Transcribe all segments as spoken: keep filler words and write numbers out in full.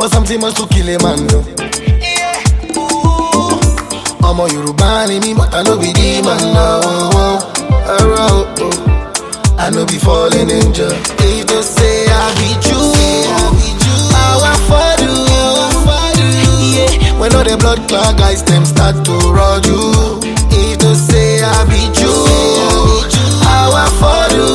but something must to kill a man, no. I'm a Yoruba, me, but I know be the man now. Oh, oh, oh. I know be falling angel. They just say I be true. I want for you. Yeah. When all the blood clot guys them start to roll you. They just say I be true. I want for you.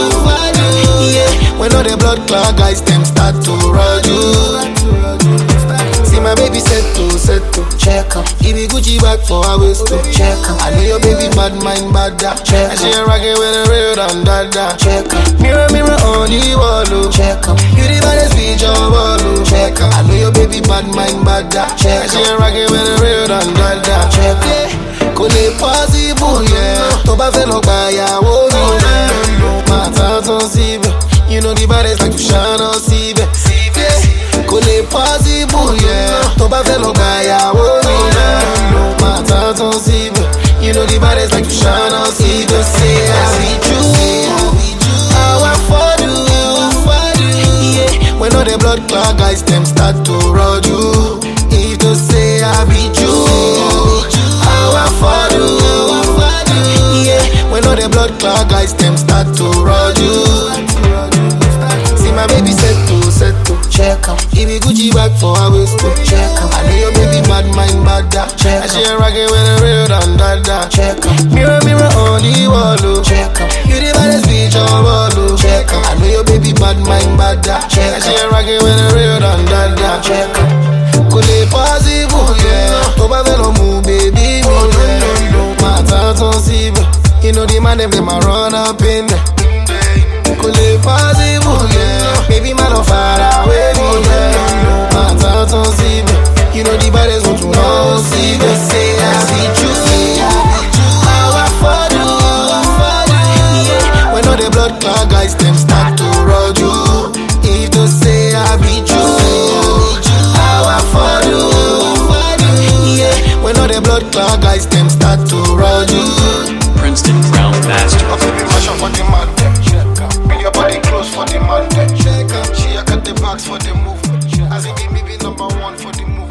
Yeah. When all the blood clot guys them start to roll you. See my baby set to set to check up. He be Gucci back for her waist to check up. I know your baby bad mind bad da. Check and she rockin' with a real and dada. Check up. Mirror mirror on the wall, oh. Check up. You the baddest bitch of all, oh. Check up. I know your baby bad mind bad da. Check and she rockin' with a real and dada. Check up. Yeah. Kò lè possible, yeah. Tó bá fẹ́ lọ gba ìyàwó mi, máa tán tán síbẹ̀. You know the baddest like you shine on síbẹ̀. Kò lè possible, yeah. Tó bá fẹ́ lọ gba ìyàwó mi, máa tán tán síbẹ̀. You know the baddest like you shine on síbẹ̀. Say I be true, I want for you. Yeah. When all the blood clot guys them start to roll you. If to say I be true, I want for you. Yeah. When all the blood clot guys them start to roll you. See my baby set to set to check up. He be Gucci back for her waist to check up. I know your baby bad mind bad da. Check up. And she rockin' with a real and dada. Check up. Mirror mirror on the wall, oh. Check up. You the baddest bitch of all, oh. Check up. I know your baby bad mind bad da. Check up. And she rockin' with a real and dada. Check up. Kò lè possible, yeah. Tó bá fẹ́ lọ mú baby mi, yeah. Máa tán tán síbẹ̀. You know the man them them a run up in there. Kò lè possible, yeah. Baby man on far away me, yeah. Máa tán tán síbẹ̀. You know the baddest want to know síbẹ̀. Say I be true, I want for you. Yeah. When all the blood clot guys them start to roll you. If to say I be true, I want for you. Yeah. When all the blood clot guys them start to roll you. Princeton Crown Master. I feel fashion for the man them. Bring your body close for the man them. She got the box for the movement. As it be me be number one for the movement.